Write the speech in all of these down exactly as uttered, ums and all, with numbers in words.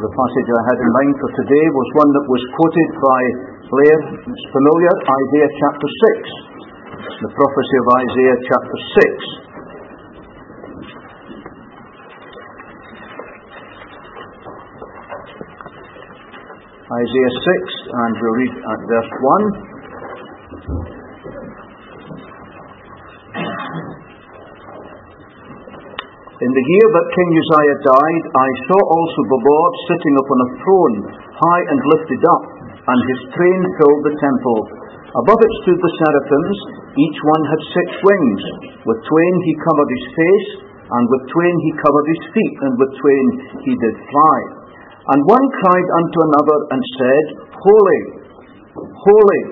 The passage I had in mind for today was one that was quoted by Blair. It's familiar, Isaiah chapter six. The prophecy of Isaiah chapter six. Isaiah six, and we'll read at verse one. In the year that King Uzziah died, I saw also the Lord sitting upon a throne, high and lifted up, and his train filled the temple. Above it stood the seraphims, each one had six wings. With twain he covered his face, and with twain he covered his feet, and with twain he did fly. And one cried unto another and said, Holy, holy,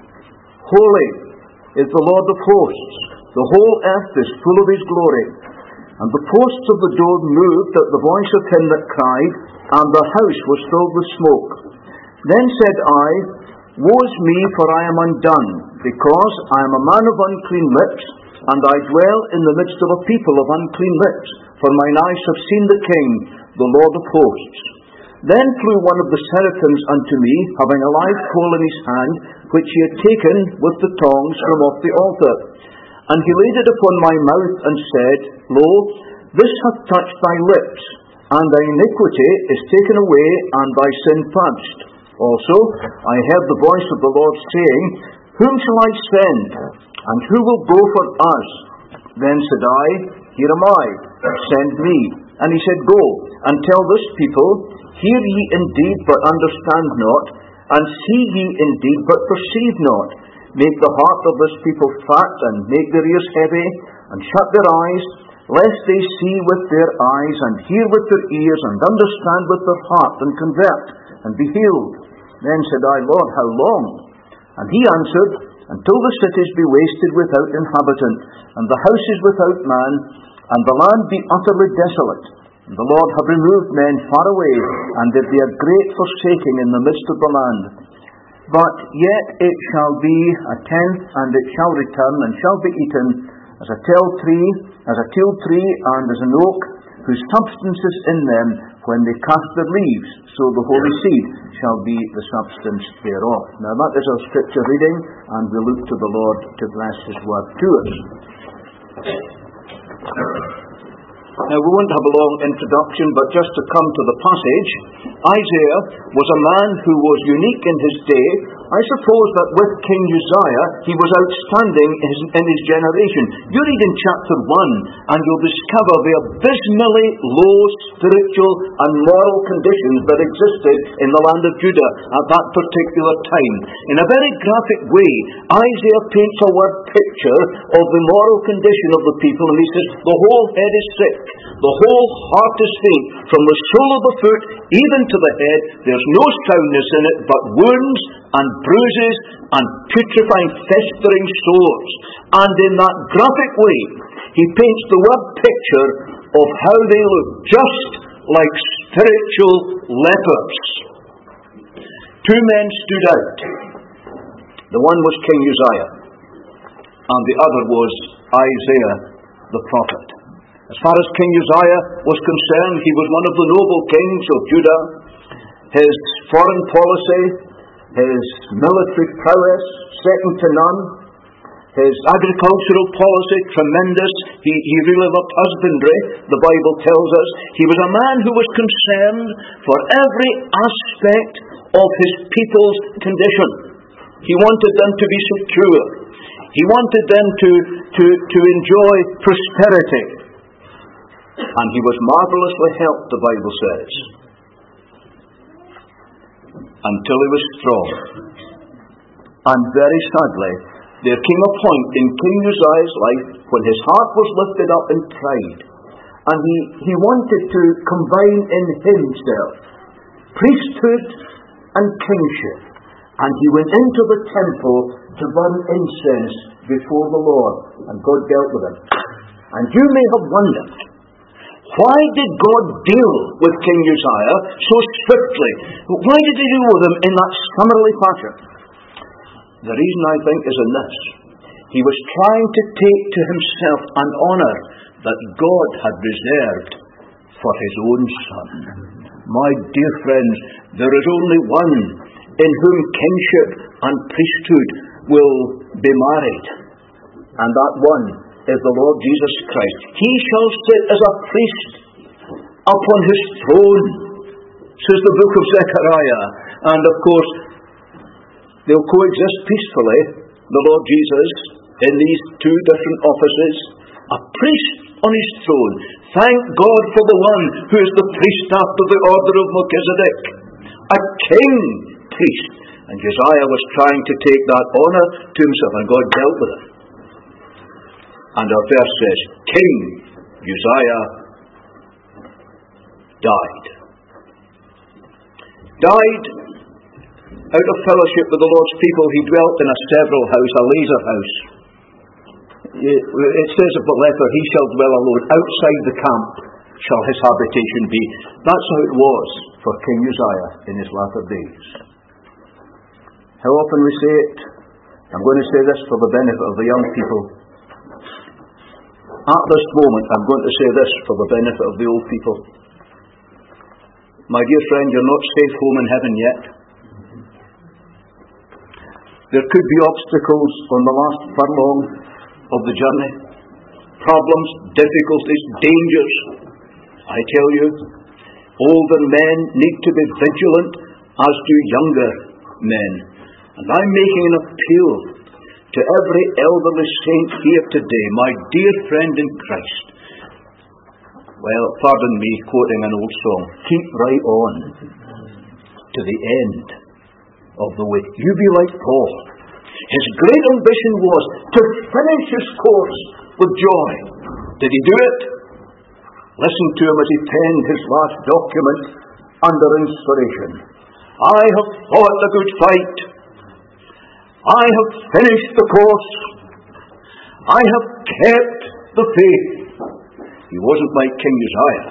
holy is the Lord of hosts. The whole earth is full of his glory. And the posts of the door moved at the voice of him that cried, and the house was filled with smoke. Then said I, Woe is me, for I am undone, because I am a man of unclean lips, and I dwell in the midst of a people of unclean lips, for mine eyes have seen the King, the Lord of hosts. Then flew one of the seraphims unto me, having a live coal in his hand, which he had taken with the tongs from off the altar. And he laid it upon my mouth, and said, Lo, this hath touched thy lips, and thy iniquity is taken away, and thy sin purged. Also I heard the voice of the Lord saying, Whom shall I send, and who will go for us? Then said I, Here am I, send me. And he said, Go, and tell this people, Hear ye indeed, but understand not, and see ye indeed, but perceive not. Make the heart of this people fat, and make their ears heavy, and shut their eyes, lest they see with their eyes, and hear with their ears, and understand with their heart, and convert, and be healed. Then said I, Lord, how long? And he answered, Until the cities be wasted without inhabitant, and the houses without man, and the land be utterly desolate. And the Lord have removed men far away, and there be a great forsaking in the midst of the land. But yet it shall be a tenth, and it shall return, and shall be eaten, as a tell tree, as a teal tree, and as an oak, whose substance is in them when they cast their leaves, so the holy seed shall be the substance thereof. Now that is our scripture reading, and we look to the Lord to bless his word to us. Now we won't have a long introduction, but just to come to the passage, Isaiah was a man who was unique in his day. I suppose that with King Uzziah, he was outstanding in his, in his generation. You read in chapter one, and you'll discover the abysmally low spiritual and moral conditions that existed in the land of Judah at that particular time. In a very graphic way, Isaiah paints a word picture of the moral condition of the people, and he says, the whole head is sick, the whole heart is faint, from the sole of the foot even to the head, there's no soundness in it, but wounds and bruises and putrefying, festering sores. And in that graphic way, he paints the word picture of how they look, just like spiritual lepers. Two men stood out. The one was King Uzziah, and the other was Isaiah the prophet. As far as King Uzziah was concerned, he was one of the noble kings of Judah. His foreign policy, his military prowess, second to none. His agricultural policy, tremendous. He, he really loved husbandry, the Bible tells us. He was a man who was concerned for every aspect of his people's condition. He wanted them to be secure. He wanted them to, to, to enjoy prosperity. And he was marvelously helped, the Bible says, until he was strong. And very sadly, there came a point in King Uzziah's life when his heart was lifted up in pride, and he, he wanted to combine in himself priesthood and kingship. And he went into the temple to burn incense before the Lord, and God dealt with him. And you may have wondered, why did God deal with King Uzziah so swiftly? Why did he deal with him in that summarily fashion? The reason, I think, is in this. He was trying to take to himself an honour that God had reserved for his own son. My dear friends, there is only one in whom kingship and priesthood will be married. And that one is the Lord Jesus Christ. He shall sit as a priest upon his throne, says the book of Zechariah. And of course, they'll coexist peacefully, the Lord Jesus, in these two different offices. A priest on his throne. Thank God for the one who is the priest after the order of Melchizedek. A king priest. And Josiah was trying to take that honour to himself, and God dealt with him. And our verse says, King Uzziah died. Died out of fellowship with the Lord's people. He dwelt in a several house, a laser house. It says of the leper, he shall dwell alone. Outside the camp shall his habitation be. That's how it was for King Uzziah in his latter days. How often we say it. I'm going to say this for the benefit of the young people. At this moment, I'm going to say this for the benefit of the old people. My dear friend, you're not safe home in heaven yet. There could be obstacles on the last furlong of the journey. Problems, difficulties, dangers. I tell you, older men need to be vigilant, as do younger men. And I'm making an appeal to every elderly saint here today, my dear friend in Christ. Well, pardon me quoting an old song. Keep right on to the end of the way. You be like Paul. His great ambition was to finish his course with joy. Did he do it? Listen to him as he penned his last document under inspiration. I have fought the good fight. I have finished the course. I have kept the faith. He wasn't like King Uzziah.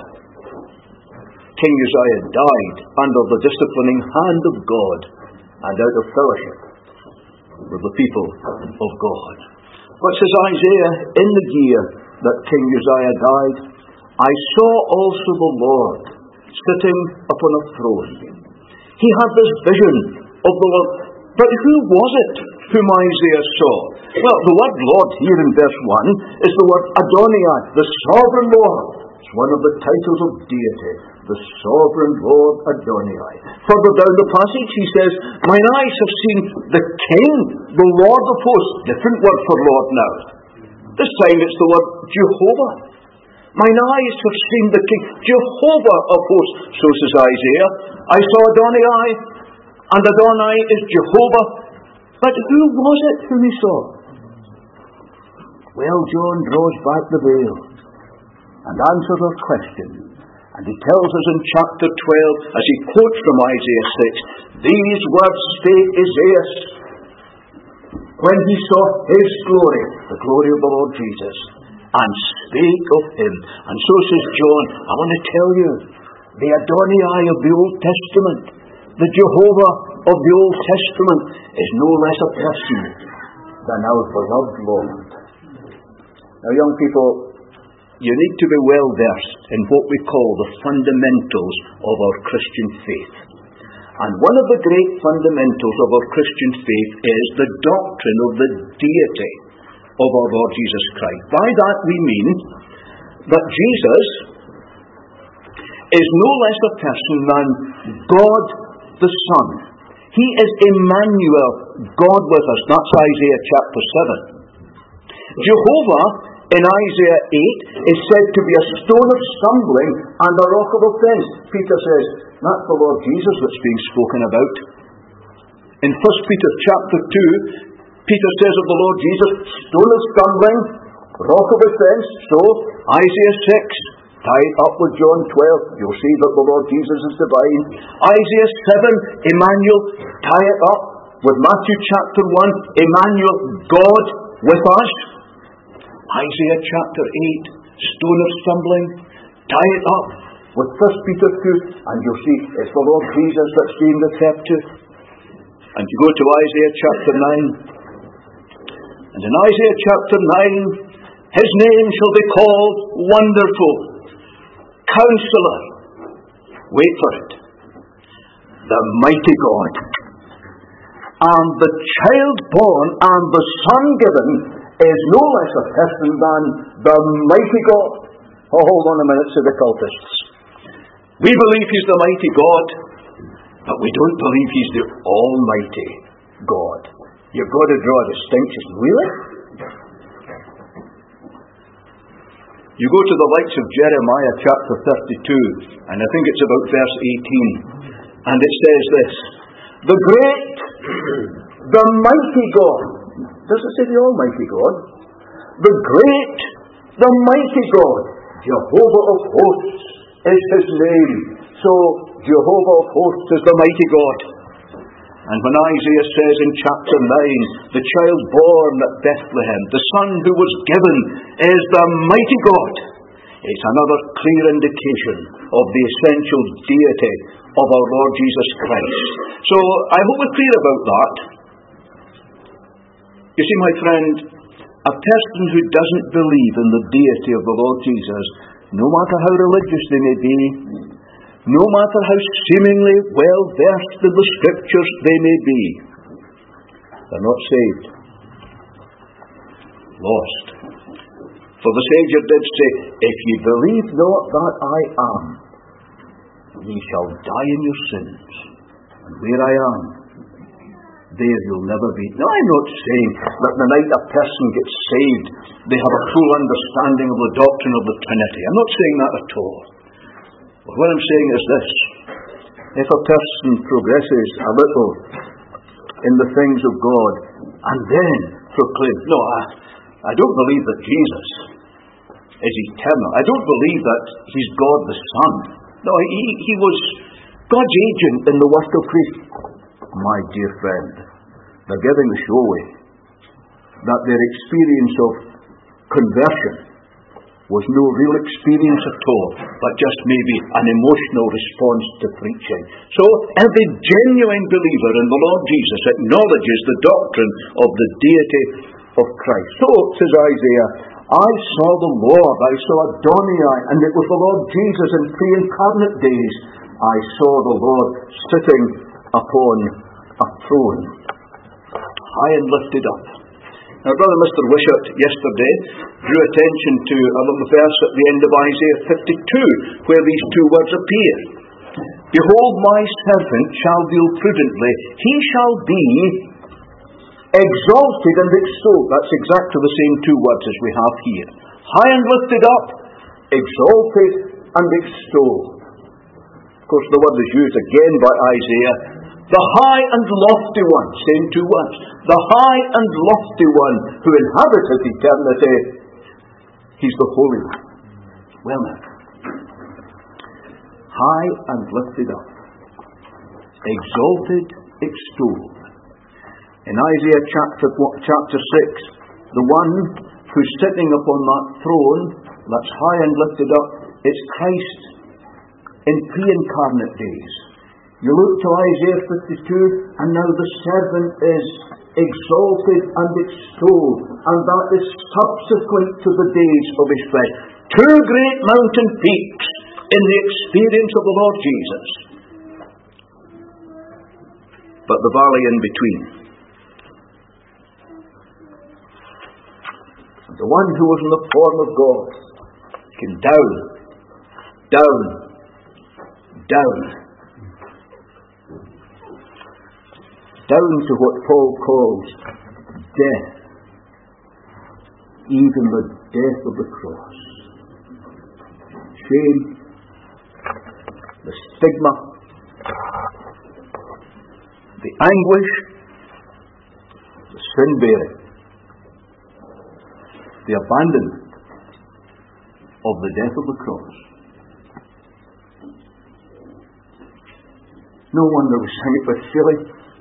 King Uzziah died under the disciplining hand of God and out of fellowship with the people of God. But says Isaiah in the year that King Uzziah died, I saw also the Lord sitting upon a throne. He had this vision of the Lord. But who was it whom Isaiah saw? Well, the word Lord here in verse one is the word Adonai, the sovereign Lord. It's one of the titles of deity, the sovereign Lord Adonai. Further down the passage he says, mine eyes have seen the King, the Lord of hosts. Different word for Lord now. This time it's the word Jehovah. Mine eyes have seen the King, Jehovah of hosts. So says Isaiah, I saw Adonai, and Adonai is Jehovah. But who was it whom he saw? Well, John draws back the veil and answers our question. And he tells us in chapter twelve, as he quotes from Isaiah six, these words spake Isaiah when he saw his glory, the glory of the Lord Jesus, and spake of him. And so says John, I want to tell you, the Adonai of the Old Testament, the Jehovah of the Old Testament, is no less a person than our beloved Lord. Now, young people, you need to be well versed in what we call the fundamentals of our Christian faith. And one of the great fundamentals of our Christian faith is the doctrine of the deity of our Lord Jesus Christ. By that we mean that Jesus is no less a person than God the Son. He is Emmanuel, God with us. That's Isaiah chapter seven. Jehovah in Isaiah eight is said to be a stone of stumbling and a rock of offence. Peter says, that's the Lord Jesus that's being spoken about. In First Peter chapter two, Peter says of the Lord Jesus, stone of stumbling, rock of offence. So, Isaiah six, tied up with John twelve, you'll see that the Lord Jesus is divine. Isaiah seven, Emmanuel, tie it up with Matthew chapter one, Emmanuel, God with us. Isaiah chapter eight, stone of stumbling, tie it up with First Peter two, and you'll see it's the Lord Jesus that's being referred to. And you go to Isaiah chapter nine, and in Isaiah chapter nine, his name shall be called Wonderful, Counselor, Wait for it. The mighty God. And the child born and the son given is no less a person than the mighty God. Oh, hold on a minute, to the cultists. We believe he's the mighty God, but we don't believe he's the almighty God. You've got to draw a distinction. Really? You go to the likes of Jeremiah chapter thirty-two, and I think it's about verse eighteen, and it says this: the great, the mighty God. Does it say the almighty God? The great, the mighty God, Jehovah of hosts is his name. So, Jehovah of hosts is the mighty God. And when Isaiah says in chapter nine, the child born at Bethlehem, the son who was given, is the mighty God, it's another clear indication of the essential deity of our Lord Jesus Christ. So, I hope we're clear about that. You see, my friend, a person who doesn't believe in the deity of the Lord Jesus, no matter how religious they may be, no matter how seemingly well versed in the Scriptures they may be, they're not saved. Lost. For the Saviour did say, if ye believe not that I am, ye shall die in your sins. And where I am, there you'll never be. Now, I'm not saying that the night a person gets saved, they have a full understanding of the doctrine of the Trinity. I'm not saying that at all. But what I'm saying is this: if a person progresses a little in the things of God and then proclaims, no, I, I don't believe that Jesus is eternal. I don't believe that he's God the Son. No, he, he was God's agent in the work of creation. My dear friend, they're giving the show away that their experience of conversion was no real experience at all, but just maybe an emotional response to preaching. So, every genuine believer in the Lord Jesus acknowledges the doctrine of the deity of Christ. So, says Isaiah, I saw the Lord, I saw Adonai, and it was the Lord Jesus in pre-incarnate days. I saw the Lord sitting upon a throne, high and lifted up. Now, Brother Mister Wishart yesterday drew attention to a little verse at the end of Isaiah fifty-two, where these two words appear. Behold, my servant shall deal prudently. He shall be exalted and extolled. That's exactly the same two words as we have here. High and lifted up, exalted and extolled. Of course, the word is used again by Isaiah. The high and lofty one, same two words. The high and lofty one who inhabiteth eternity, he's the Holy One. Well now, high and lifted up, exalted, extolled. In Isaiah chapter, chapter six, the one who's sitting upon that throne, that's high and lifted up, it's Christ in pre-incarnate days. You look to Isaiah fifty-two, and now the servant is exalted and extolled, and that is subsequent to the days of his flesh. Two great mountain peaks in the experience of the Lord Jesus, but the valley in between. The one who was in the form of God came down, down, down, down to what Paul calls death, even the death of the cross. Shame, the stigma, the anguish, the sin bearing, the abandonment of the death of the cross. No wonder we sing it with feeling.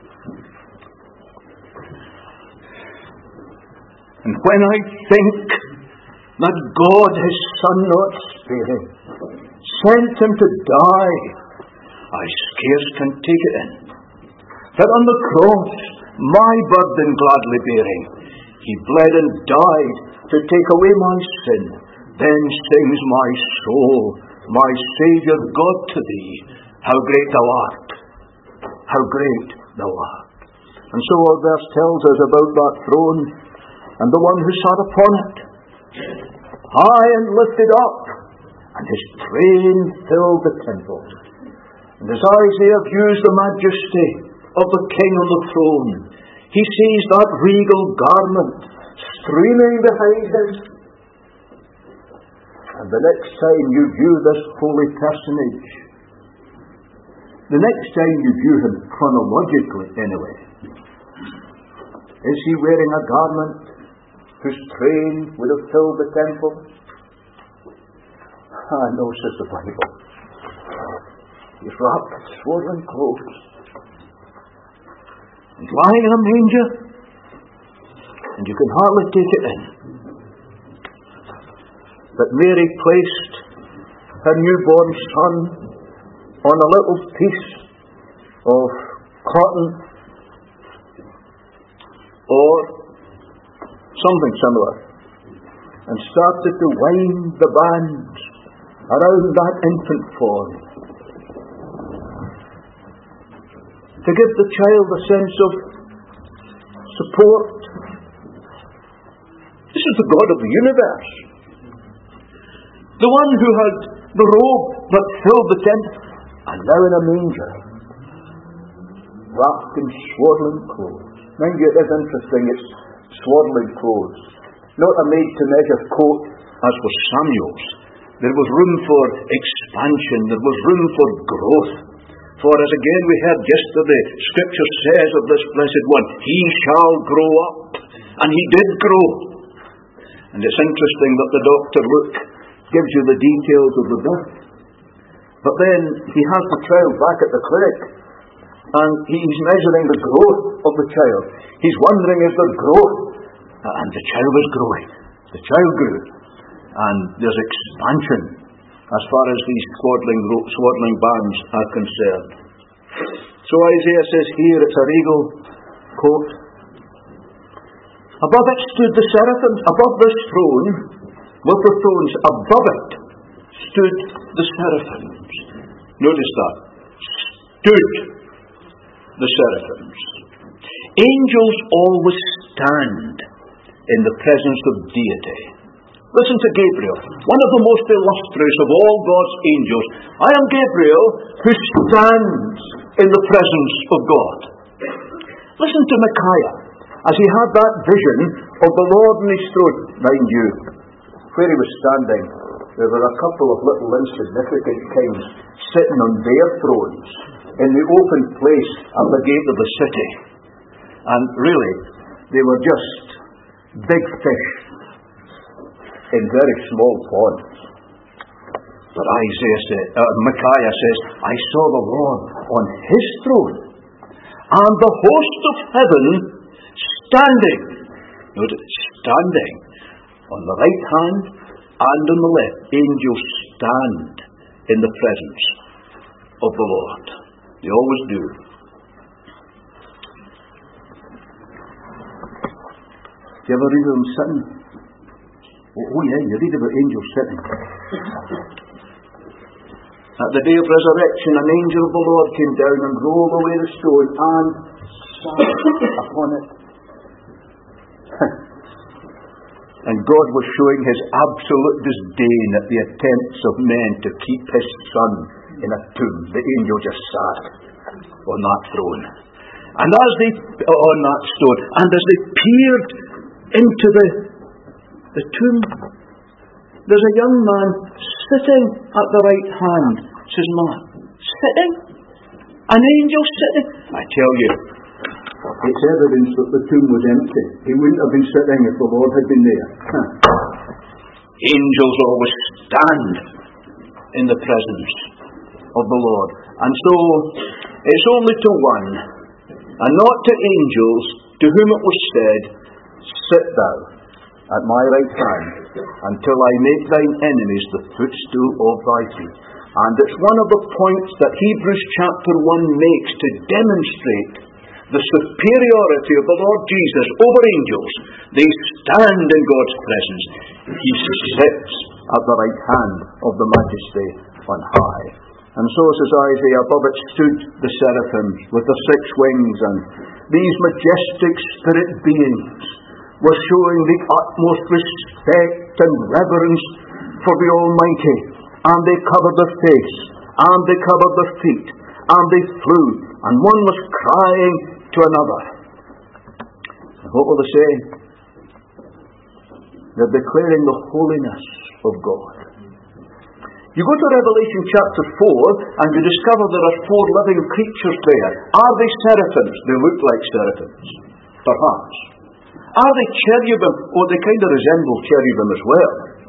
And when I think that God, his Son not sparing, sent him to die, I scarce can take it in. That on the cross, my burden gladly bearing, he bled and died to take away my sin. Then sings my soul, my Saviour God to thee, how great thou art. How great thou art. And so our verse tells us about that throne and the one who sat upon it, high and lifted up, and his train filled the temple. And as Isaiah views the majesty of the King on the throne, he sees that regal garment streaming behind him. And the next time you view this holy personage, the next time you view him chronologically anyway, is he wearing a garment whose train would have filled the temple? Ah, no, says the Bible. He's wrapped in swaddling clothes. He's lying in a manger, and you can hardly take it in. But Mary placed her newborn son on a little piece of cotton or something similar, and started to wind the bands around that infant form to give the child a sense of support. This is the God of the universe, the one who had the robe that filled the tent, and now in a manger, wrapped in swaddling clothes. Mind you, it is interesting, it's swaddling clothes, not a made-to-measure coat as was Samuel's. There was room for expansion, there was room for growth. For as again we heard yesterday, Scripture says of this blessed one, he shall grow up. And he did grow. And it's interesting that the Doctor Luke gives you the details of the birth. But then he has the child back at the clinic, and he's measuring the growth of the child. He's wondering, is there growth? And the child is growing. The child grew. And there's expansion as far as these swaddling, swaddling bands are concerned. So Isaiah says here it's a regal coat. Above it stood the seraphims. Above this throne, with the thrones above it, stood the seraphims. Notice that. Stood the seraphims. Angels always stand in the presence of deity. Listen to Gabriel, one of the most illustrious of all God's angels. I am Gabriel, who stands in the presence of God. Listen to Micaiah, as he had that vision of the Lord on his throne. Mind you, where he was standing, there were a couple of little insignificant kings sitting on their thrones in the open place at the gate of the city. And really, they were just big fish in very small ponds. But Isaiah said, uh, Micaiah says, I saw the Lord on his throne, and the host of heaven standing. Notice, standing on the right hand and on the left. Angels stand in the presence of the Lord. They always do. Do you ever read of them sitting? Oh yeah, you read about angels sitting. At the day of resurrection, an angel of the Lord came down and rolled away the stone and sat upon it. And God was showing his absolute disdain at the attempts of men to keep his son in a tomb. The angel just sat on that throne. And as they, on that stone, and as they peered into the The tomb, there's a young man sitting at the right hand, says Matt. Sitting? An angel sitting? I tell you, it's evidence that the tomb was empty. He wouldn't have been sitting if the Lord had been there. Huh. Angels always stand in the presence of the Lord. And so, it's only to one, and not to angels, to whom it was said, sit thou at my right hand, until I make thine enemies the footstool of thy feet. And it's one of the points that Hebrews chapter one makes to demonstrate the superiority of the Lord Jesus over angels. They stand in God's presence. He sits at the right hand of the majesty on high. And so, says Isaiah, above it stood the seraphims with their six wings, and these majestic spirit beings were showing the utmost respect and reverence for the Almighty. And they covered their face, and they covered their feet, and they flew, and one was crying to another. And what will they say? They're declaring the holiness of God. You go to Revelation chapter four, and you discover there are four living creatures there. Are they seraphims? They look like seraphims, perhaps. Are they cherubim? Oh, they kind of resemble cherubim as well.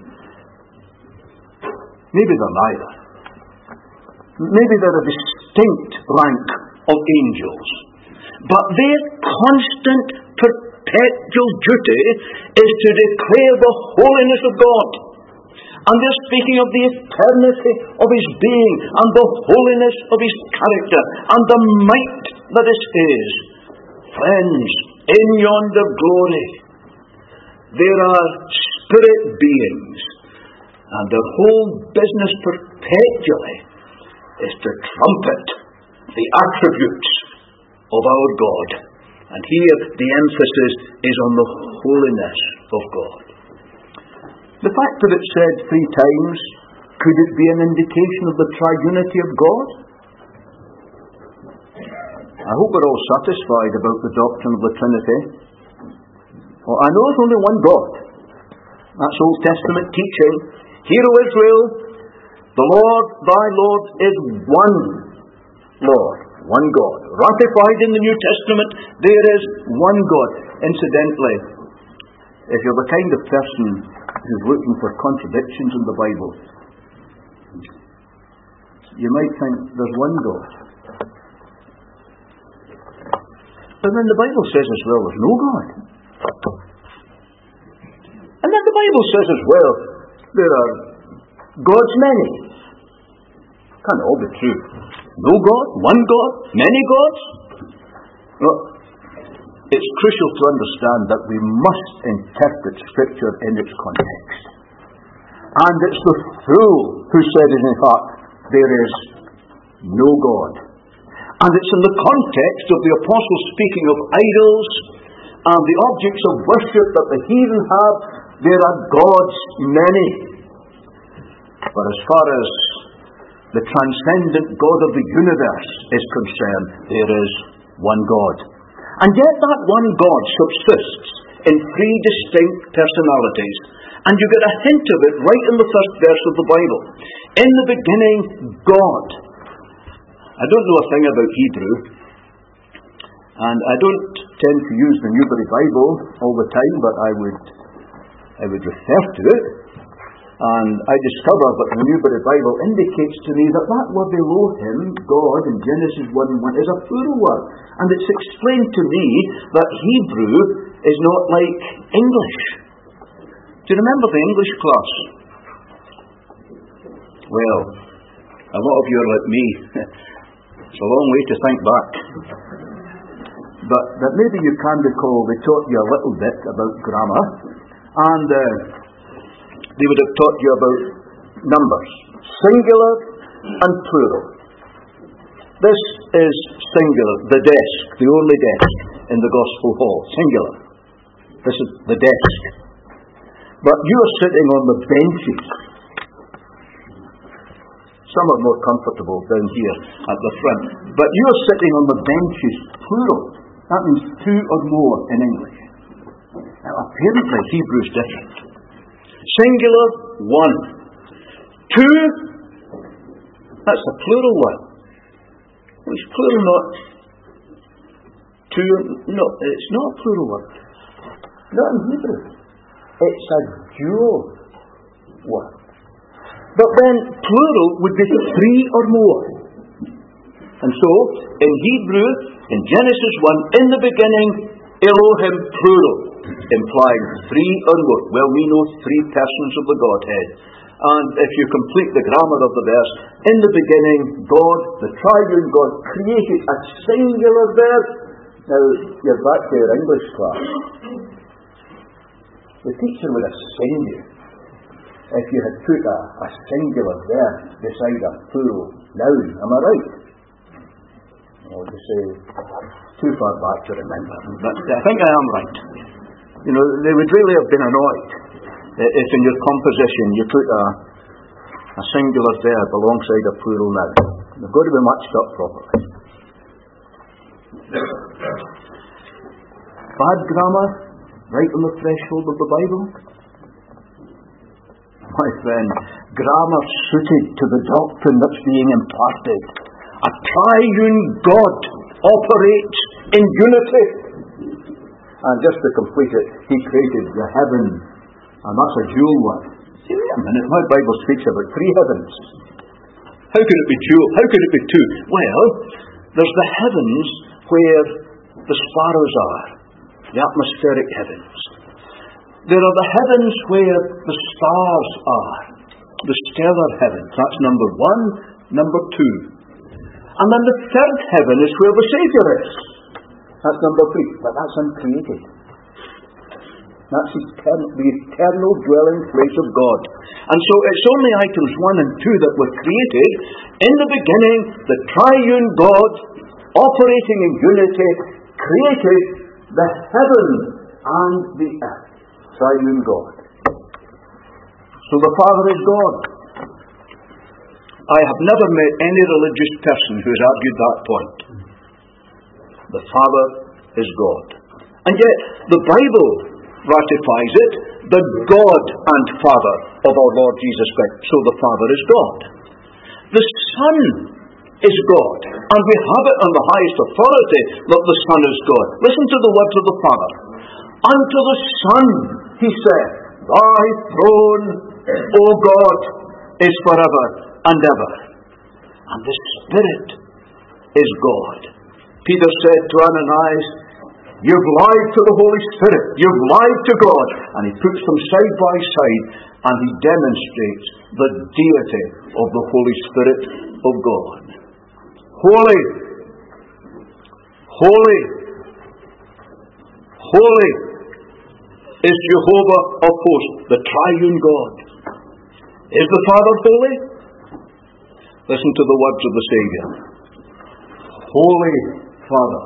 Maybe they're neither. Maybe they're a distinct rank of angels. But their constant, perpetual duty is to declare the holiness of God. And they're speaking of the eternity of His being, and the holiness of His character, and the might that is His. Friends, in yonder glory, there are spirit beings, and their whole business perpetually is to trumpet the attributes of our God. And here the emphasis is on the holiness of God. The fact that it's said three times, could it be an indication of the triunity of God? I hope we're all satisfied about the doctrine of the Trinity. Well, I know there's only one God. That's Old Testament teaching. Hear, O Israel, the Lord thy Lord is one Lord, one God. Ratified in the New Testament, there is one God. Incidentally, if you're the kind of person who's looking for contradictions in the Bible, you might think there's one God. But then the Bible says as well there's no God. And then the Bible says as well there are gods many. Can't all be true. No God, one God, many gods. Well, it's crucial to understand that we must interpret Scripture in its context. And it's the fool who said in his heart, there is no God. And it's in the context of the apostles speaking of idols and the objects of worship that the heathen have, there are gods many. But as far as the transcendent God of the universe is concerned, there is one God. And yet that one God subsists in three distinct personalities. And you get a hint of it right in the first verse of the Bible. In the beginning, God. I don't know a thing about Hebrew, and I don't tend to use the Newbury Bible all the time, but I would I would refer to it. And I discover that the Newbury Bible indicates to me that that word Elohim, God, in Genesis one one, is a plural word. And it's explained to me that Hebrew is not like English. Do you remember the English class? Well, a lot of you are like me. It's a long way to think back. But, but maybe you can recall they taught you a little bit about grammar, and uh, they would have taught you about numbers, singular and plural. This is singular, the desk, the only desk in the Gospel Hall, singular. This is the desk. But you are sitting on the benches. Some are more comfortable down here at the front. But you are sitting on the benches, plural. That means two or more in English. Now, apparently Hebrew is different. Singular, one. Two, that's a plural one. It's plural, not two. No, it's not a plural word. Not in Hebrew. It's a dual word. But then plural would be three or more. And so, in Hebrew, in Genesis one, in the beginning, Elohim plural, implying three or more. Well, we know three persons of the Godhead. And if you complete the grammar of the verse, in the beginning, God, the triune God, created a singular verb. Now, you're back to your English class. The teacher would have seen you if you had put a, a singular verb beside a plural noun. Am I right? I'll just say, too far back to remember. But I think I am right. You know, they would really have been annoyed if in your composition you put a, a singular verb alongside a plural noun. They've got to be matched up properly. Bad grammar, right on the threshold of the Bible. My friend, grammar suited to the doctrine that's being imparted. A triune God operates in unity. And just to complete it, He created the heavens, and that's a dual one. See, wait a minute, my Bible speaks about three heavens. How could it be dual? How could it be two? Well, there's the heavens where the sparrows are, the atmospheric heavens. There are the heavens where the stars are, the stellar heavens. That's number one. Number two. And then the third heaven is where the Saviour is. That's number three. But that's uncreated. That's eternal, the eternal dwelling place of God. And so it's only items one and two that were created. In the beginning, the triune God, operating in unity, created the heaven and the earth. Triune God. So the Father is God. I have never met any religious person who has argued that point. The Father is God. And yet, the Bible ratifies it, the God and Father of our Lord Jesus Christ. So the Father is God. The Son is God. And we have it on the highest authority that the Son is God. Listen to the words of the Father. Unto the Son, He said, Thy throne, O God, is forever and ever. And the Spirit is God. Peter said to Ananias, You've lied to the Holy Spirit. You've lied to God. And he puts them side by side and he demonstrates the deity of the Holy Spirit of God. Holy, holy, holy is Jehovah of hosts, the triune God. Is the Father holy? Listen to the words of the Saviour. Holy Father.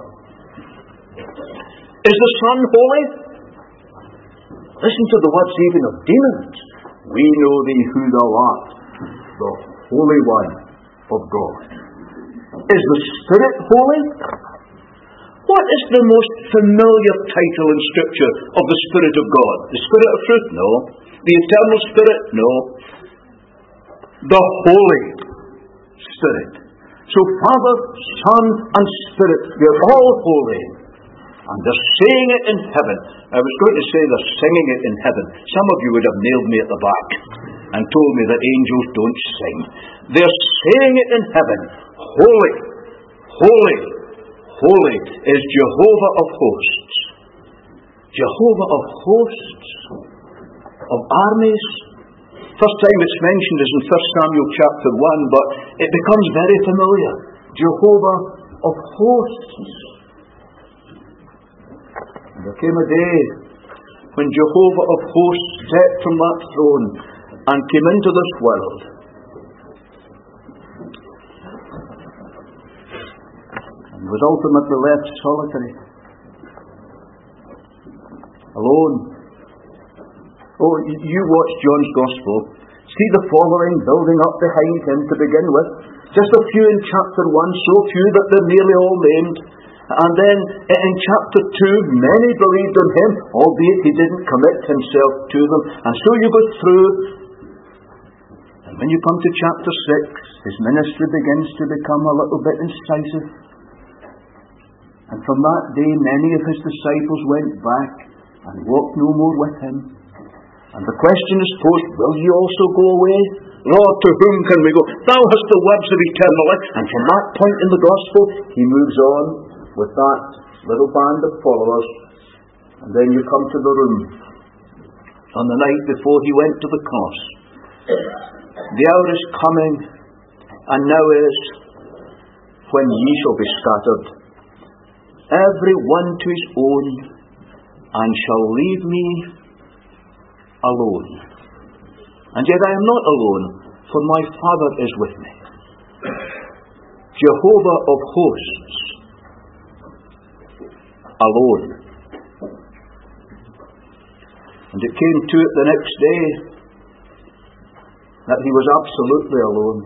Is the Son holy? Listen to the words even of demons. We know thee who thou art, the Holy One of God. Is the Spirit holy? What is the most familiar title in Scripture of the Spirit of God? The Spirit of truth? No. The eternal Spirit? No. The Holy Spirit. So Father, Son, and Spirit, they're all holy. And they're saying it in heaven. I was going to say they're singing it in heaven. Some of you would have nailed me at the back and told me that angels don't sing. They're saying it in heaven. Holy, holy, holy is Jehovah of hosts. Jehovah of hosts, of armies. First time it's mentioned is in First Samuel chapter one, but it becomes very familiar. Jehovah of hosts. And there came a day when Jehovah of hosts stepped from that throne and came into this world. And was ultimately left solitary, alone. Oh, you watch John's Gospel. See the following building up behind him to begin with. Just a few in chapter one, so few that they're nearly all named. And then in chapter two, many believed in him, albeit he didn't commit himself to them. And so you go through. And when you come to chapter six, his ministry begins to become a little bit incisive. And from that day, many of his disciples went back and walked no more with him. And the question is posed, will you also go away? Lord, to whom can we go? Thou hast the words of eternal life. And from that point in the Gospel, he moves on with that little band of followers. And then you come to the room on the night before he went to the cross. The hour is coming, and now is, when ye shall be scattered, every one to his own, and shall leave me alone. And yet I am not alone, for my Father is with me. Jehovah of hosts, alone. And it came to it the next day that he was absolutely alone.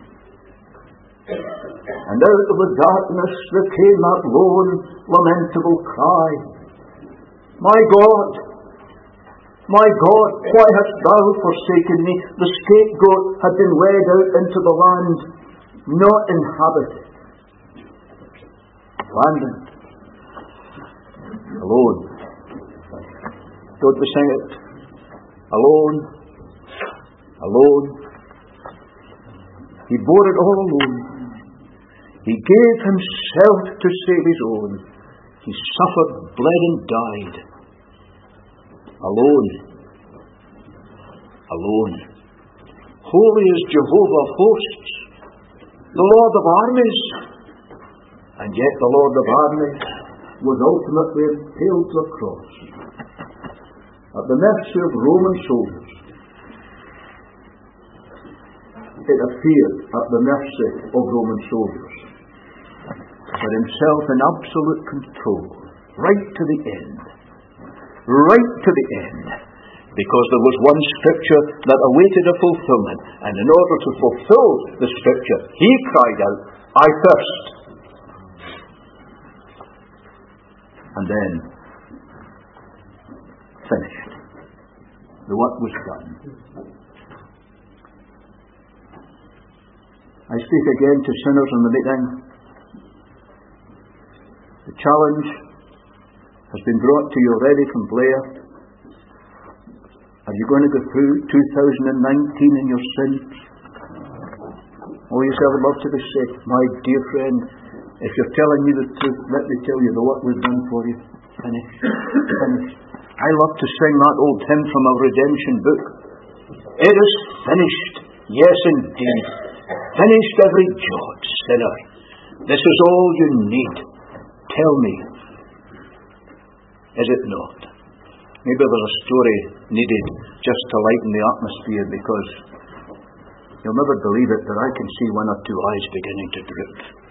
And out of the darkness there came that lone, lamentable cry, My God, my God, why hast thou forsaken me? The scapegoat had been led out into the land, not inhabited, abandoned, alone. Don't we sing it? Alone, alone. He bore it all alone. He gave himself to save his own. He suffered, bled, and died. Alone. Alone. Holy is Jehovah of hosts, the Lord of armies. And yet the Lord of armies was ultimately impaled to a cross at the mercy of Roman soldiers. It appeared at the mercy of Roman soldiers, but himself in absolute control, right to the end. Right to the end. Because there was one scripture that awaited a fulfillment, and in order to fulfill the scripture, he cried out, I thirst. And then, finished. The work was done. I speak again to sinners in the meeting. The challenge has been brought to you already from Blair. Are you going to go through two thousand nineteen in your sins? Oh, yes, I would love to be said, my dear friend, if you're telling me the truth, let me tell you the work was done for you. Finished. Finished. I love to sing that old hymn from a redemption book. It is finished. Yes, indeed. Finished every jot, sinner. This is all you need. Tell me, is it not? Maybe there's a story needed just to lighten the atmosphere, because you'll never believe it, but I can see one or two eyes beginning to drip.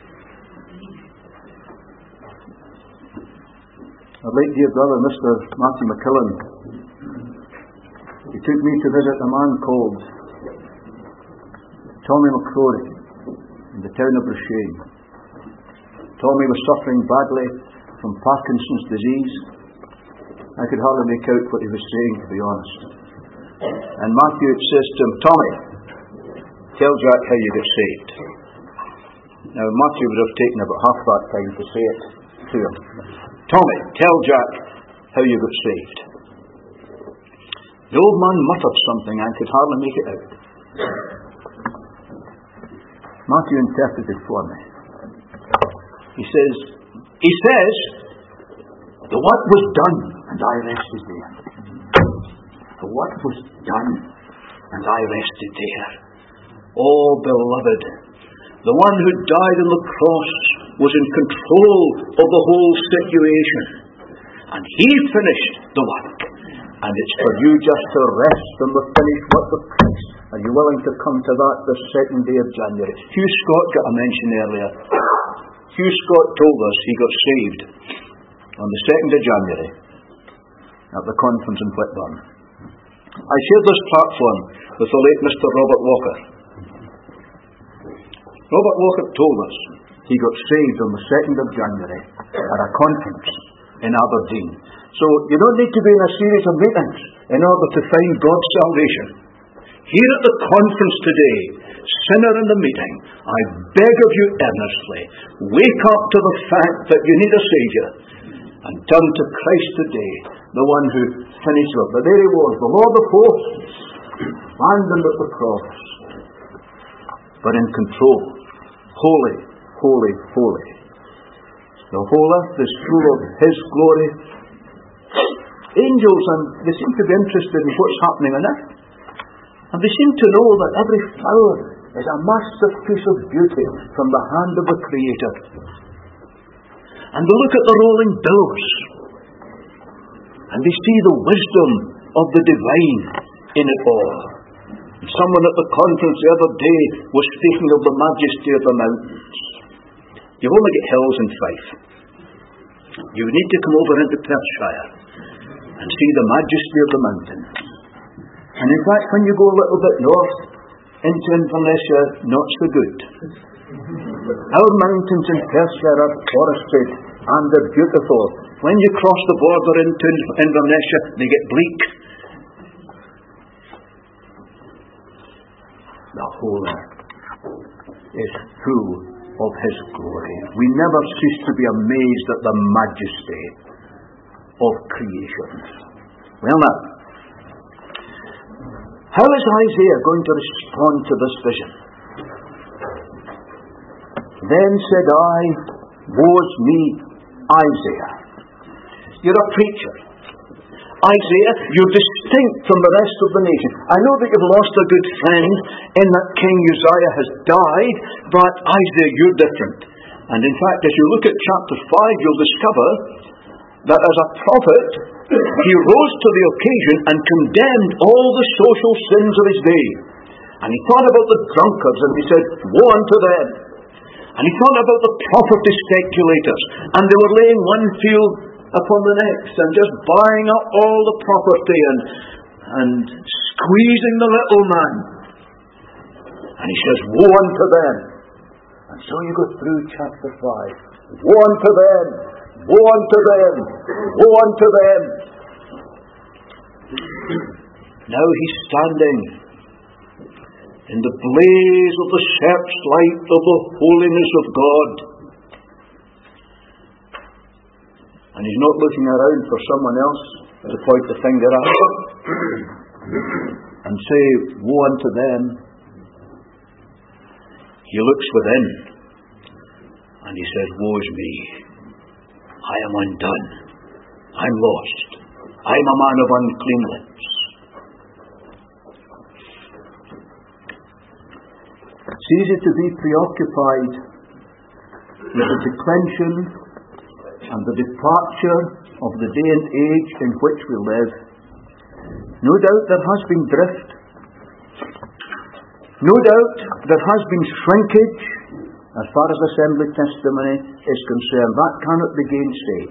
Our late dear brother, Mister Matthew McKillen, he took me to visit a man called Tommy McCrory in the town of Roshane. Tommy was suffering badly from Parkinson's disease. I could hardly make out what he was saying, to be honest. And Matthew says to him, Tommy, tell Jack how you got saved. Now Matthew would have taken about half that time to say it to him. Tommy, tell Jack how you got saved. The old man muttered something, I could hardly make it out. Matthew interpreted for me. He says, he says, the work was done, and I rested there. The work was done, and I rested there. Oh, beloved, the one who died on the cross was in control of the whole situation. And he finished the work. And it's for you just to rest on the finished work of Christ. Are you willing to come to that the second day of January? Hugh Scott got a mention earlier. Hugh Scott told us he got saved on the second of January at the conference in Whitburn. I shared this platform with the late Mister Robert Walker. Robert Walker told us he got saved on the second of January at a conference in Aberdeen. So you don't need to be in a series of meetings in order to find God's salvation. Here at the conference today, sinner in the meeting, I beg of you earnestly, wake up to the fact that you need a Saviour and turn to Christ today, the one who finished it. But there he was, the Lord of hosts, abandoned at the cross, but in control. Holy, holy, holy. The whole earth is full of His glory. Angels, and they seem to be interested in what's happening on earth. And they seem to know that every flower is a masterpiece of beauty from the hand of the Creator. And they look at the rolling billows, and they see the wisdom of the divine in it all. Someone at the conference the other day was speaking of the majesty of the mountains. You've only got hills in Fife. You need to come over into Perthshire and see the majesty of the mountains. And in fact, when you go a little bit north into Inverness, not so good. Our mountains in Perthshire are forested and they're beautiful. When you cross the border into Inverness, they get bleak. The whole earth is full of His glory. We never cease to be amazed at the majesty of creation. Well now, how is Isaiah going to respond to this vision? Then said I, woe's me, Isaiah. You're a preacher. Isaiah, you're distinct from the rest of the nation. I know that you've lost a good friend in that King Uzziah has died, but Isaiah, you're different. And in fact, as you look at chapter five, you'll discover that as a prophet, he rose to the occasion and condemned all the social sins of his day. And he thought about the drunkards and he said, woe unto them. And he thought about the property speculators, and they were laying one field upon the next and just buying up all the property and and squeezing the little man. And he says, woe unto them. And so you go through chapter five. Woe unto them, woe unto them, woe unto them. Now he's standing in the blaze of the searchlight of the holiness of God. And he's not looking around for someone else to point the finger at and say, woe unto them. He looks within and he says, woe is me. I am undone. I'm lost. I'm a man of unclean lips. It's easy to be preoccupied with the declension and the departure of the day and age in which we live. No doubt there has been drift. No doubt there has been shrinkage as far as assembly testimony is concerned. That cannot be gainsaid.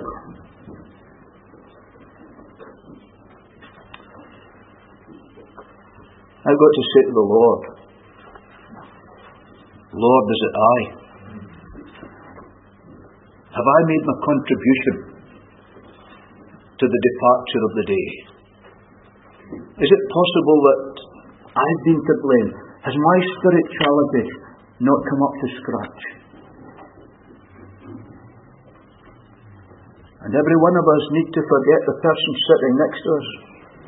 I've got to say to the Lord, Lord, is it I? Have I made my contribution to the departure of the day? Is it possible that I've been to blame? Has my spirituality not come up to scratch? And every one of us need to forget the person sitting next to us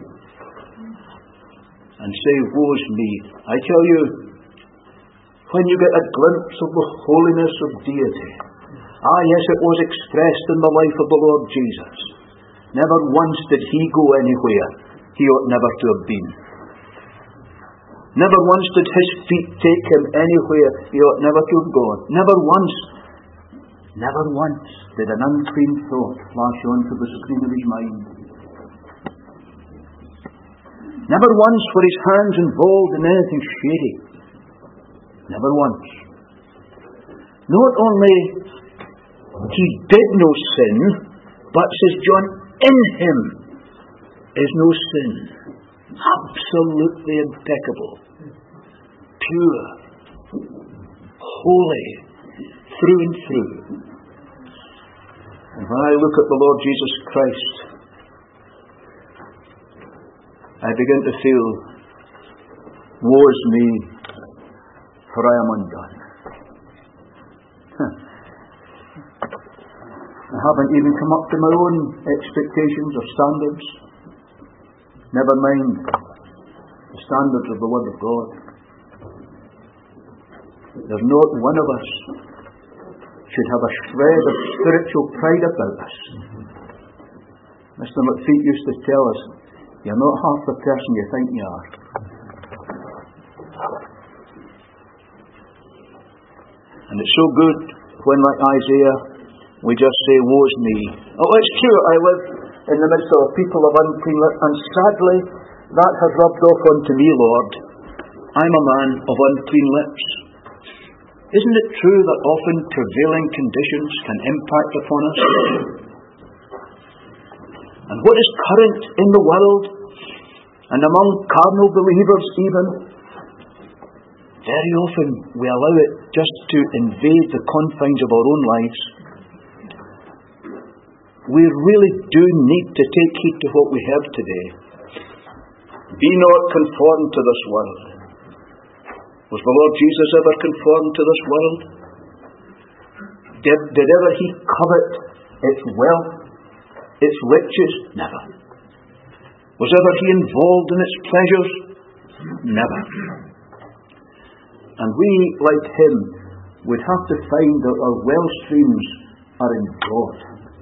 and say, woe's me. I tell you, when you get a glimpse of the holiness of deity, ah yes, it was expressed in the life of the Lord Jesus. Never once did he go anywhere he ought never to have been. Never once did his feet take him anywhere he ought never to have gone. Never once, never once did an unclean thought flash onto the screen of his mind. Never once were his hands involved in anything shady. Never once. Not only he did no sin, but, says John, in him is no sin. Absolutely impeccable. Pure. Holy. Through and through. And when I look at the Lord Jesus Christ, I begin to feel, woe is me, for I am undone. Huh. I haven't even come up to my own expectations or standards. Never mind the standards of the Word of God. There's not one of us should have a shred of spiritual pride about us. Mister McPhee used to tell us, you're not half the person you think you are. And it's so good when, like Isaiah, we just say, woe's me. Oh, it's true, I live in the midst of a people of unclean lips, and sadly, that has rubbed off onto me, Lord. I'm a man of unclean lips. Isn't it true that often prevailing conditions can impact upon us? And what is current in the world, and among carnal believers even, very often we allow it just to invade the confines of our own lives. We really do need to take heed to what we have today. Be not conformed to this world. Was the Lord Jesus ever conformed to this world? Did, did ever he covet its wealth, its riches? Never. Was ever he involved in its pleasures? Never. And we, like him, would have to find that our well streams are in God.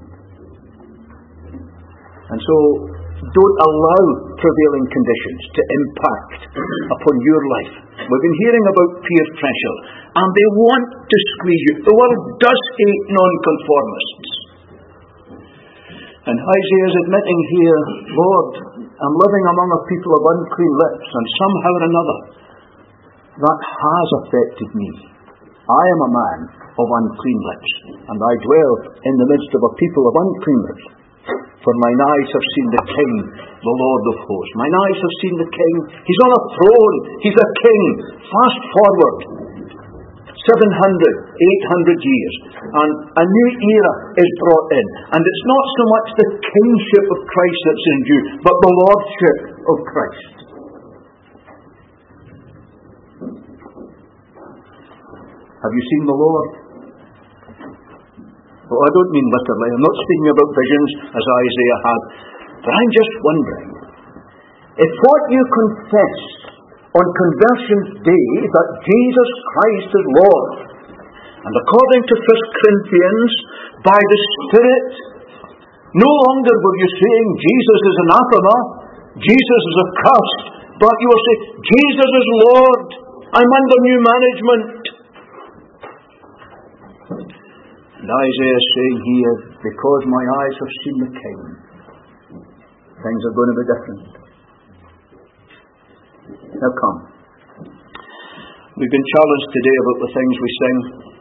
And so, don't allow prevailing conditions to impact upon your life. We've been hearing about peer pressure, and they want to squeeze you. The world does hate nonconformists. And Isaiah is admitting here, Lord, I'm living among a people of unclean lips, and somehow or another, that has affected me. I am a man of unclean lips, and I dwell in the midst of a people of unclean lips. For mine eyes have seen the King, the Lord of hosts. Mine eyes have seen the King. He's on a throne. He's a king. Fast forward seven hundred, eight hundred years, and a new era is brought in. And it's not so much the kingship of Christ that's in view, but the lordship of Christ. Have you seen the Lord? Well, I don't mean literally. I'm not speaking about visions as Isaiah had. But I'm just wondering, if what you confess on Conversion's Day that Jesus Christ is Lord, and according to First Corinthians, by the Spirit, no longer were you saying Jesus is anathema, Jesus is accursed, but you will say, Jesus is Lord, I'm under new management. And Isaiah is saying here, because my eyes have seen the King, things are going to be different. Now come. We've been challenged today about the things we sing.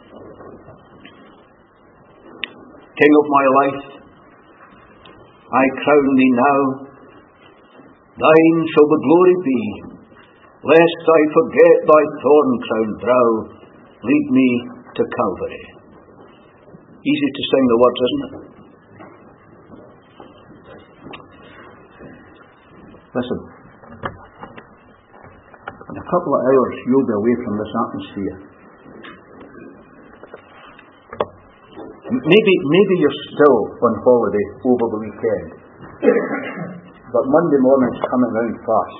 King of my life, I crown thee now. Thine shall the glory be, lest I forget thy thorn-crowned brow. Lead me to Calvary. Easy to sing the words, isn't it? Listen. In a couple of hours, you'll be away from this atmosphere. Maybe, maybe you're still on holiday over the weekend, but Monday morning's coming round fast.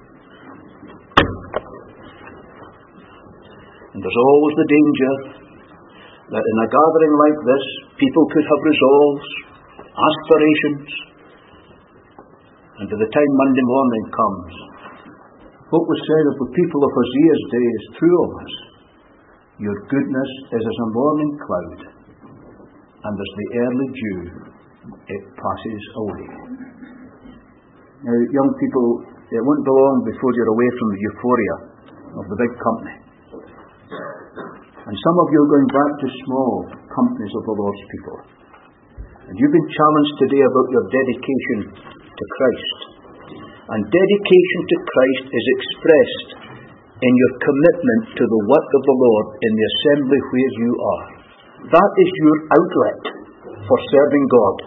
And there's always the danger that in a gathering like this, people could have resolves, aspirations, and by the time Monday morning comes, what was said of the people of Hosea's day is true of us. Your goodness is as a morning cloud, and as the early dew, it passes away. Now, young people, it won't be long before you're away from the euphoria of the big company. And some of you are going back to small companies of the Lord's people. And you've been challenged today about your dedication to Christ. And dedication to Christ is expressed in your commitment to the work of the Lord in the assembly where you are. That is your outlet for serving God.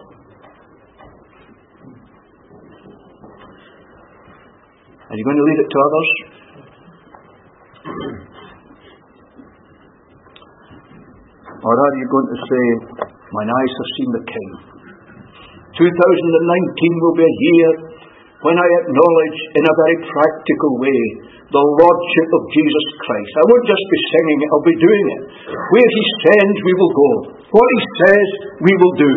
Are you going to leave it to others? Or are you going to say, mine eyes have seen the King? two thousand nineteen will be a year when I acknowledge in a very practical way the Lordship of Jesus Christ. I won't just be singing it, I'll be doing it. Where He sends, we will go. What He says, we will do.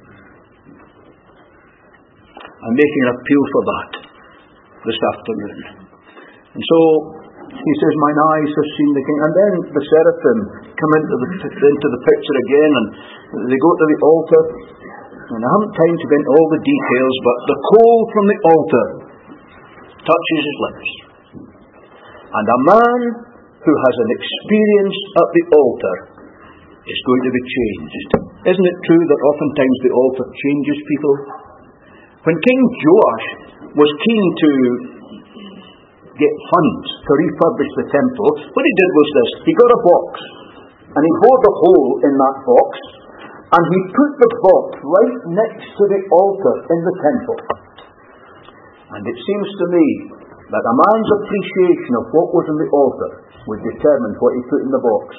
I'm making an appeal for that this afternoon. And so, he says, mine eyes have seen the King. And then the seraphim come into the, into the picture again, and they go to the altar. And I haven't time to go into all the details, but the coal from the altar touches his lips. And a man who has an experience at the altar is going to be changed. Isn't it true that oftentimes the altar changes people? When King Joash was keen to get funds to refurbish the temple, what he did was this. He got a box, and he bored a hole in that box, and he put the box right next to the altar in the temple. And it seems to me that a man's appreciation of what was in the altar would determine what he put in the box.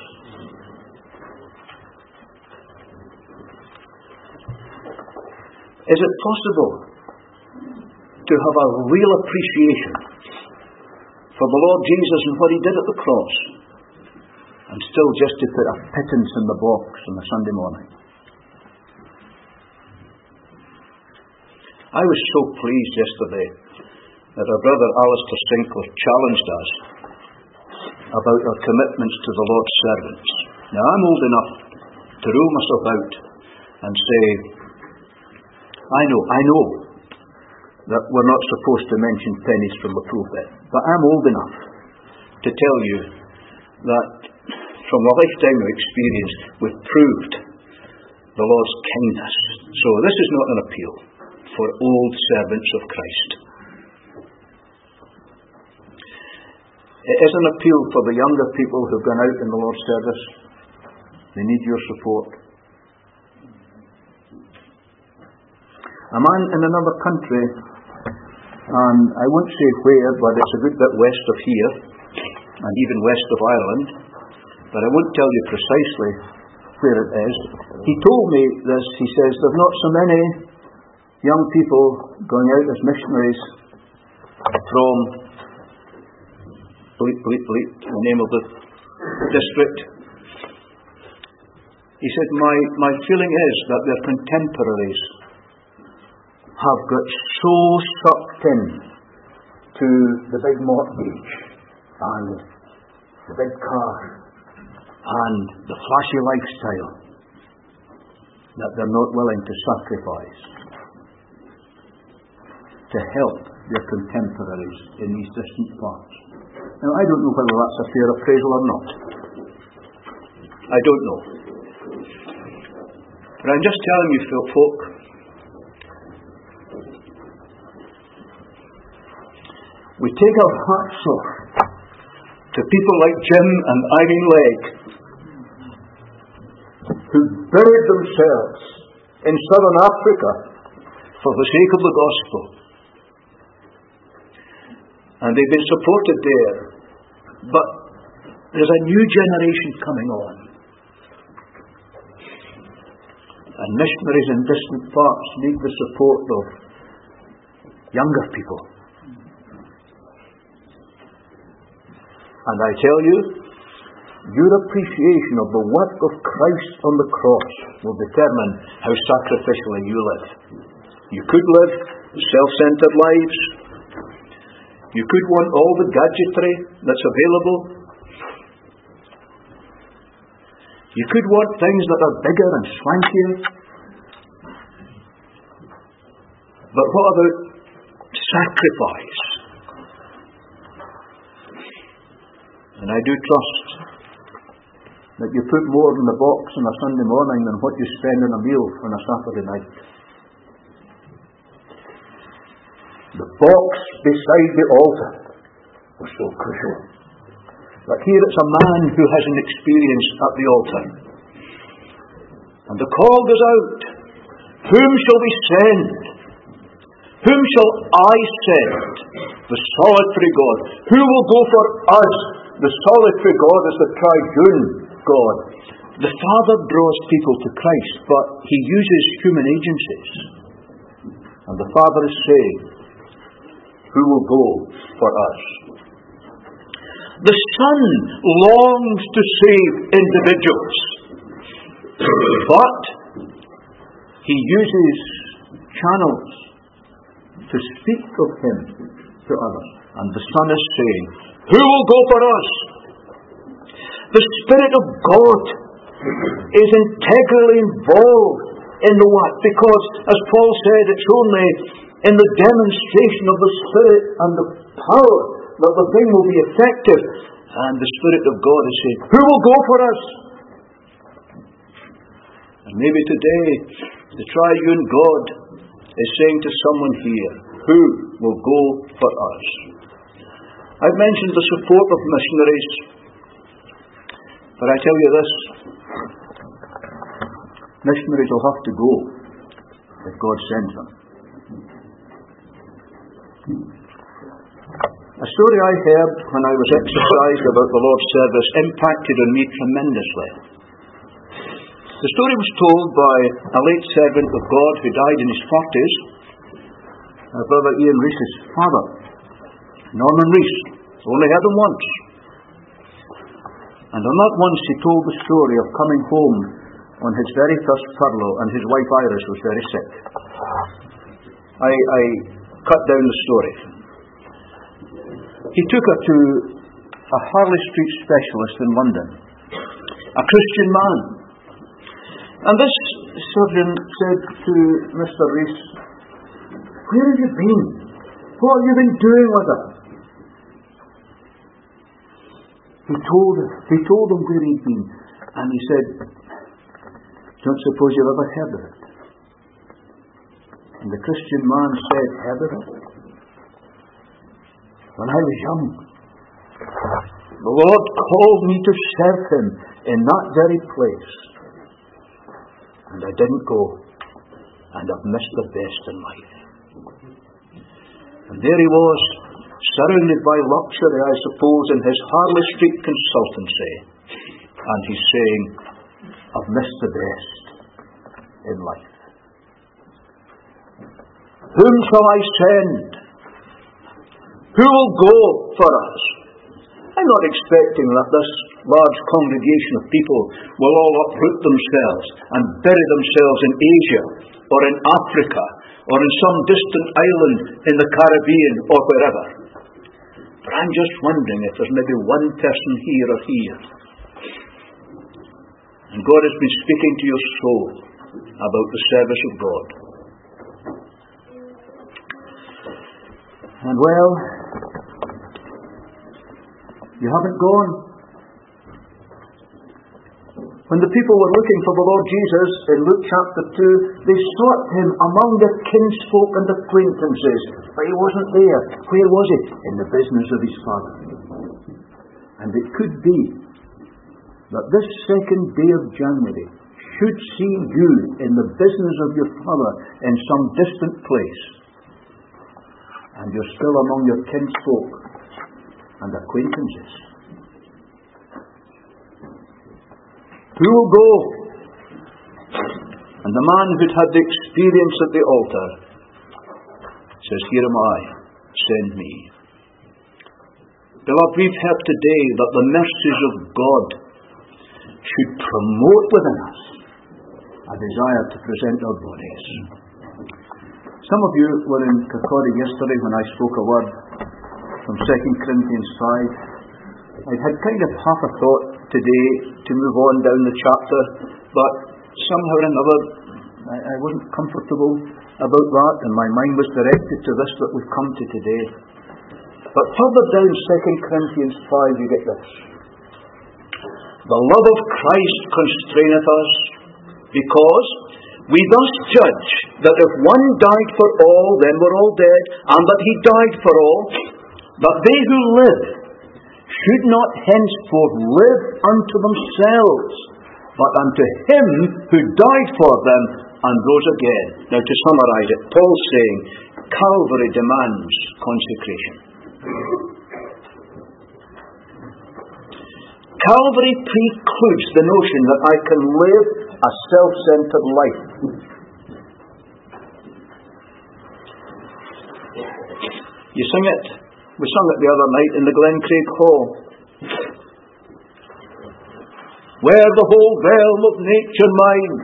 Is it possible to have a real appreciation for the Lord Jesus and what he did at the cross, and still just to put a pittance in the box on a Sunday morning? I was so pleased yesterday that our brother Alistair Sinclair challenged us about our commitments to the Lord's servants. Now, I'm old enough to rule myself out and say, I know, I know that we're not supposed to mention pennies from the pulpit, but I'm old enough to tell you that from a lifetime of experience we've proved the Lord's kindness. So this is not an appeal for old servants of Christ. It is an appeal for the younger people who've gone out in the Lord's service. They need your support. A man in another country, and I won't say where, but it's a good bit west of here, and even west of Ireland, but I won't tell you precisely where it is. He told me this. He says, there's not so many young people going out as missionaries from bleep, bleep, bleep, the name of the district. He said, my, my feeling is that their contemporaries have got so sucked in to the big mortgage and the big car and the flashy lifestyle that they're not willing to sacrifice to help their contemporaries in these distant parts. Now, I don't know whether that's a fair appraisal or not. I don't know. But I'm just telling you, folk, we take our hearts off to people like Jim and Irene Legg, who buried themselves in southern Africa for the sake of the gospel. And they've been supported there. But there's a new generation coming on. And missionaries in distant parts need the support of younger people. And I tell you, your appreciation of the work of Christ on the cross will determine how sacrificially you live. You could live self-centered lives. You could want all the gadgetry that's available. You could want things that are bigger and swankier. But what about sacrifice? And I do trust that you put more in the box on a Sunday morning than what you spend on a meal on a Saturday night. The box beside the altar was so crucial. But here it's a man who has an experience at the altar. And the call goes out. Whom shall we send? Whom shall I send? The solitary God. Who will go for us? The solitary God is the triune God. The Father draws people to Christ, but He uses human agencies. And the Father is saying, who will go for us? The Son longs to save individuals, but He uses channels to speak of Him to others. And the Son is saying, who will go for us? The Spirit of God is integrally involved in the work, because, as Paul said, it's only in the demonstration of the Spirit and the power that the thing will be effective. And the Spirit of God is saying, who will go for us? And maybe today, the triune God is saying to someone here, who will go for us? I've mentioned the support of missionaries, but I tell you this, missionaries will have to go if God sends them. A story I heard when I was exercised about the Lord's service impacted on me tremendously. The story was told by a late servant of God who died in his forties, Brother Ian Reese's father, Norman Reese. Only heard him once. And on that once he told the story of coming home on his very first furlough, and his wife Iris was very sick. I, I cut down the story. He took her to a Harley Street specialist in London, a Christian man. And this surgeon said to Mister Reese, where have you been? What have you been doing with her? He told, he told him where he'd been, and he said, don't suppose you've ever heard of it? And the Christian man said, heard of it? When I was young, the Lord called me to serve Him in that very place. And I didn't go, and I've missed the best in life. And there he was, surrounded by luxury, I suppose, in his Harley Street consultancy. And he's saying, I've missed the best in life. Whom shall I send? Who will go for us? I'm not expecting that this large congregation of people will all uproot themselves and bury themselves in Asia or in Africa or in some distant island in the Caribbean or wherever. But I'm just wondering if there's maybe one person here or here. And God has been speaking to your soul about the service of God. And well, you haven't gone. When the people were looking for the Lord Jesus in Luke chapter two, they sought Him among their kinsfolk and acquaintances, but He wasn't there. Where was He? In the business of His Father. And it could be that this second day of January should see you in the business of your Father in some distant place, and you're still among your kinsfolk and acquaintances. Who will go? And the man who'd had the experience at the altar says, here am I, send me. Beloved, we've heard today that the mercies of God should promote within us a desire to present our bodies. Some of you were in Kirkcaldy yesterday when I spoke a word from Second Corinthians five. I'd had kind of half a thought today to move on down the chapter, but somehow or another I, I wasn't comfortable about that, and my mind was directed to this that we've come to today. But further down Second Corinthians five you get this. The love of Christ constraineth us, because we thus judge that if one died for all, then we're all dead, and that He died for all, that they who live should not henceforth live unto themselves, but unto Him who died for them and rose again. Now, to summarize it, Paul's saying, Calvary demands consecration. Calvary precludes the notion that I can live a self-centered life. You sing it. We sung it the other night in the Glencraig Hall. Where the whole realm of nature mine,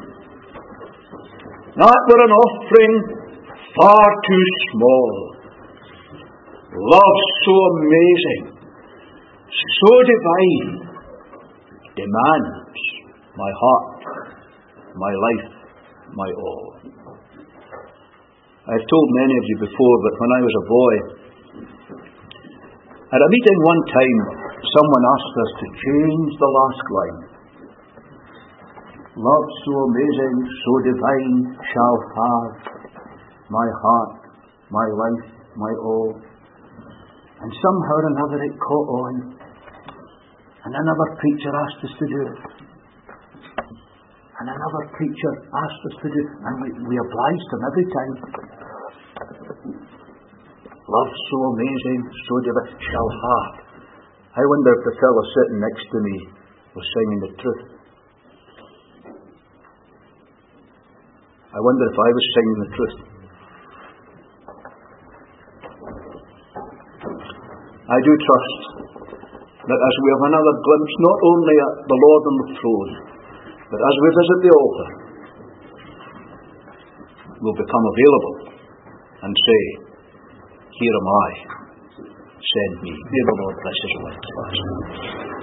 that were an offering far too small. Love so amazing, so divine, demands my heart, my life, my all. I've told many of you before that when I was a boy, At a meeting one time, someone asked us to change the last line. Love so amazing, so divine, shall have my heart, my life, my all. And somehow or another it caught on. And another preacher asked us to do it. And another preacher asked us to do it. And we, we obliged him every time. Love so amazing, so divine, shall have. I wonder if the fellow sitting next to me was singing the truth. I wonder if I was singing the truth. I do trust that as we have another glimpse, not only at the Lord on the throne, but as we visit the altar, we'll become available and say, here am I, send me. May the Lord bless his word to us.